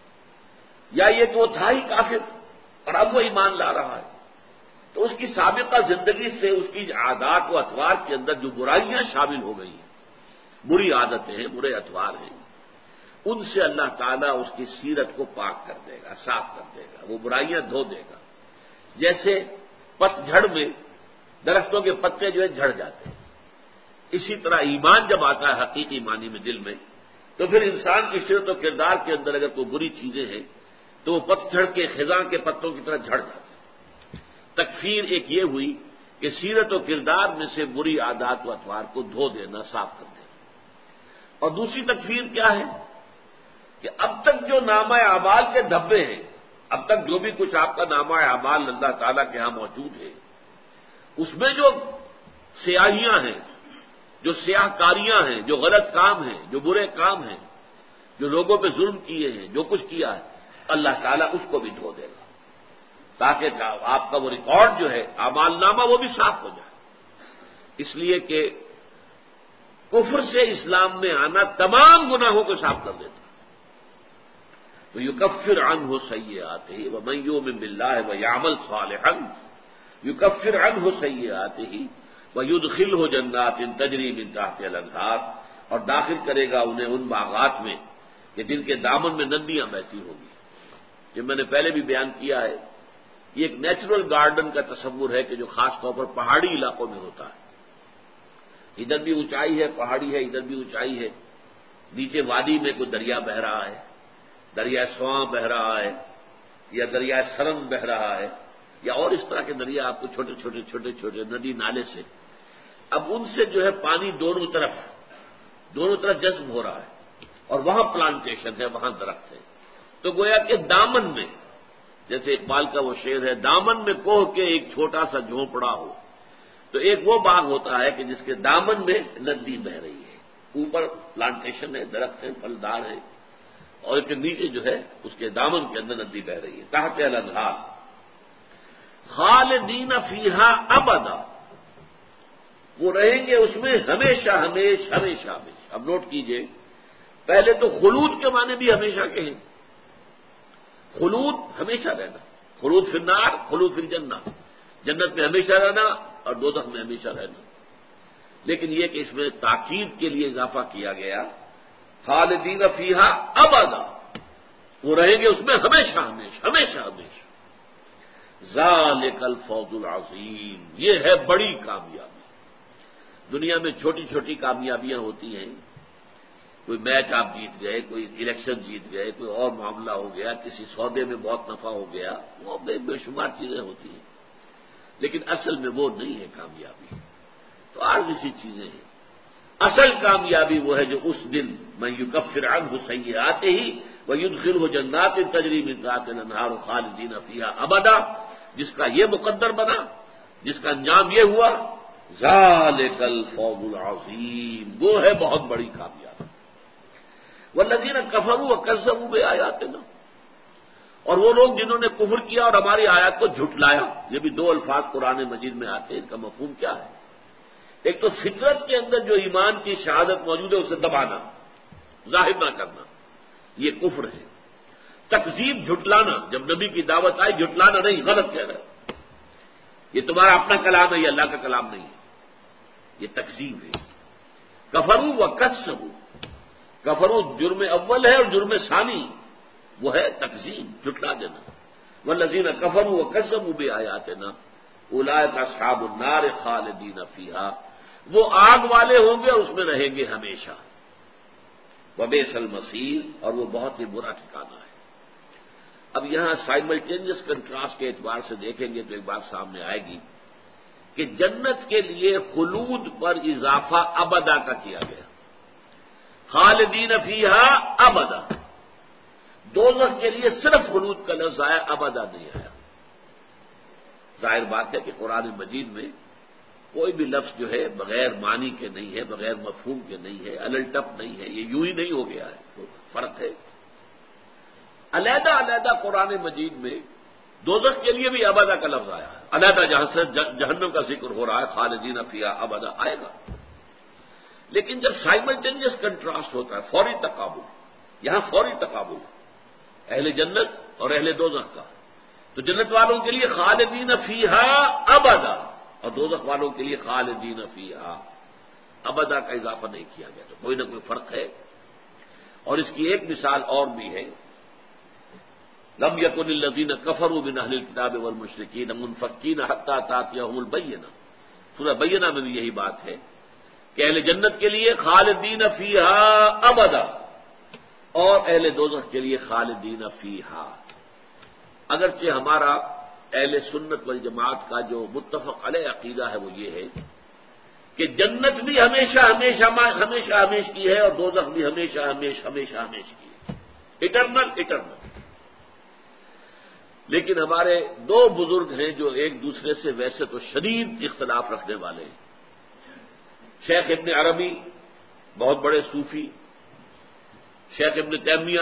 یا یہ کہ وہ تھا ہی کافر اور اب وہ ایمان لا رہا ہے. تو اس کی سابقہ زندگی سے اس کی عادات و اطوار کے اندر جو برائیاں شامل ہو گئی ہیں، بری عادتیں ہیں، برے اطوار ہیں، ان سے اللہ تعالیٰ اس کی سیرت کو پاک کر دے گا، صاف کر دے گا، وہ برائیاں دھو دے گا. جیسے پت جھڑ میں درختوں کے پتے جو ہے جھڑ جاتے ہیں، اسی طرح ایمان جب آتا ہے حقیقی معنی میں دل میں، تو پھر انسان کی سیرت و کردار کے اندر اگر کوئی بری چیزیں ہیں تو وہ پتجھڑ کے خزاں کے پتوں کی طرح جھڑ جاتے ہیں. تکفیر ایک یہ ہوئی کہ سیرت و کردار میں سے بری عادات و اطوار کو دھو دینا، صاف کر دینا. اور دوسری تکفیر کیا ہے کہ اب تک جو نامہ اعمال کے دھبے ہیں، اب تک جو بھی کچھ آپ کا نامہ اعمال اللہ تعالیٰ کے ہاں موجود ہے، اس میں جو سیاہیاں ہیں، جو سیاہ کاریاں ہیں، جو غلط کام ہیں، جو برے کام ہیں، جو لوگوں پہ ظلم کیے ہیں، جو کچھ کیا ہے، اللہ تعالیٰ اس کو بھی دھو دے گا، تاکہ آپ کا وہ ریکارڈ جو ہے اعمال نامہ وہ بھی صاف ہو جائے. اس لیے کہ کفر سے اسلام میں آنا تمام گناہوں کو صاف کر دیتا. تو یکفر عنہ سیئاتہ ومن یؤمن باللہ ویعمل صالحا یکفر عنہ سیئاتہ ویدخلہ جنات تجری من تحتہا الانہار، اور داخل کرے گا انہیں ان باغات میں کہ جن کے دامن میں ندیاں بہتی ہوں گی. یہ میں نے پہلے بھی بیان کیا ہے، یہ ایک نیچرل گارڈن کا تصور ہے کہ جو خاص طور پر پہاڑی علاقوں میں ہوتا ہے. ادھر بھی اونچائی ہے، پہاڑی ہے، ادھر بھی اونچائی ہے، نیچے وادی میں کوئی دریا بہہ رہا ہے، دریا سواں بہہ رہا ہے، یا دریائے سرن بہہ رہا ہے یا اور اس طرح کے دریا آپ کو چھوٹے چھوٹے چھوٹے چھوٹے ندی نالے سے، اب ان سے جو ہے پانی دونوں طرف دونوں طرف جذب ہو رہا ہے اور وہاں پلانٹیشن ہے، وہاں درخت ہے، تو گویا کہ دامن میں، جیسے اقبال کا وہ شعر ہے، دامن میں کوہ کے ایک چھوٹا سا جھونپڑا ہو، تو ایک وہ باغ ہوتا ہے کہ جس کے دامن میں ندی بہہ رہی ہے، اوپر پلانٹیشن ہے، درخت ہے، پھلدار ہے، اور اس کے نیچے جو ہے اس کے دامن کے اندر ندی بہہ رہی ہے، تحت الانہار خالدین فیہا ابدا، وہ رہیں گے اس میں ہمیشہ ہمیش ہمیشہ ہمیشہ۔ اب نوٹ کیجئے، پہلے تو خلود کے معنی بھی ہمیشہ کے ہیں، خلود ہمیشہ رہنا، خلود فی النار، خلود فی الجنہ، جنت میں ہمیشہ رہنا اور دوزخ میں ہمیشہ رہنا، لیکن یہ کہ اس میں تاکید کے لیے اضافہ کیا گیا، خالدین فیہا ابدا، وہ رہیں گے اس میں ہمیشہ ہمیشہ ہمیشہ ہمیشہ۔ ذالک الفوز العظیم، یہ ہے بڑی کامیابی۔ دنیا میں چھوٹی چھوٹی کامیابیاں ہوتی ہیں، کوئی میچ آپ جیت گئے، کوئی الیکشن جیت گئے، کوئی اور معاملہ ہو گیا، کسی سودے میں بہت نفع ہو گیا، وہ بے بے شمار چیزیں ہوتی ہیں، لیکن اصل میں وہ نہیں ہے کامیابی، تو عارضی سی چیزیں ہیں۔ اصل کامیابی وہ ہے جو اس دن من یکفر عنہ سیئاتہ ویدخلہ جنات تجری من تحتہا الانہار خالدین فیہا ابدا، جس کا یہ مقدر بنا، جس کا انجام یہ ہوا، ذالک الفوز العظیم، وہ ہے بہت بڑی کامیابی۔ والذین کفروا وکذبوا بآیاتنا، اور وہ لوگ جنہوں نے کفر کیا اور ہماری آیات کو جھٹلایا، یہ بھی دو الفاظ قرآن مجید میں آتے ہیں، ان کا مفہوم کیا ہے؟ ایک تو فطرت کے اندر جو ایمان کی شہادت موجود ہے اسے دبانا، ظاہر نہ کرنا، یہ کفر ہے۔ تکذیب، جھٹلانا، جب نبی کی دعوت آئی جھٹلانا نہیں، غلط کہہ رہے یہ تمہارا اپنا کلام ہے، یہ اللہ کا کلام نہیں ہے، یہ تکذیب ہے۔ کفروا وکذبوا، کفروا جرم اول ہے اور جرم ثانی وہ ہے تکذیب، جھٹلا دینا۔ والذین کفروا وکذبوا بآیاتنا اولئک اصحاب النار خالدین فیہا، وہ آگ والے ہوں گے اور اس میں رہیں گے ہمیشہ۔ وبئس المصیر، اور وہ بہت ہی برا ٹھکانہ ہے۔ اب یہاں سائملٹینیس کنٹراسٹ کے اعتبار سے دیکھیں گے تو ایک بات سامنے آئے گی کہ جنت کے لیے خلود پر اضافہ ابدا کا کیا گیا، خالدین فیہا ابدا۔ دوزخ کے لیے صرف خلود کا لفظ آیا، ابدا نہیں آیا۔ ظاہر بات ہے کہ قرآن مجید میں کوئی بھی لفظ جو ہے بغیر معنی کے نہیں ہے، بغیر مفہوم کے نہیں ہے، الٹپ نہیں ہے، یہ یوں ہی نہیں ہو گیا ہے، تو فرق ہے۔ علیحدہ علیحدہ قرآن مجید میں دوزخ کے لیے بھی ابدا کا لفظ آیا ہے، علیحدہ جہاں سے جہنم کا ذکر ہو رہا ہے، خالدین فیہا ابدا آئے گا، لیکن جب سائملٹینیس کنٹراسٹ ہوتا ہے، فوری تقابل، یہاں فوری تقابل اہل جنت اور اہل دوزخ کا، تو جنت والوں کے لیے خالدین فیہا ابدا اور دوزخ والوں کے لیے خالدین فیہا ابدا کا اضافہ نہیں کیا گیا، تو کوئی نہ کوئی فرق ہے۔ اور اس کی ایک مثال اور بھی ہے، لم یکن الذین کفروا من اہل الکتاب والمشرکین منفکین حتی تأتیہم البینہ، سورہ بینہ میں بھی یہی بات ہے کہ اہل جنت کے لیے خالدین فیہا ابدا اور اہل دوزخ کے لیے خالدین فیہا۔ اگرچہ ہمارا اہل سنت والجماعت کا جو متفق علیہ عقیدہ ہے وہ یہ ہے کہ جنت بھی ہمیشہ ہمیشہ ہمیشہ ہمیش کی ہے اور دوزخ بھی ہمیشہ ہمیش ہمیشہ ہمیش کی ہے، اٹرنل اٹرنل۔ لیکن ہمارے دو بزرگ ہیں جو ایک دوسرے سے ویسے تو شدید اختلاف رکھنے والے ہیں، شیخ ابن عربی بہت بڑے صوفی، شیخ ابن تیمیہ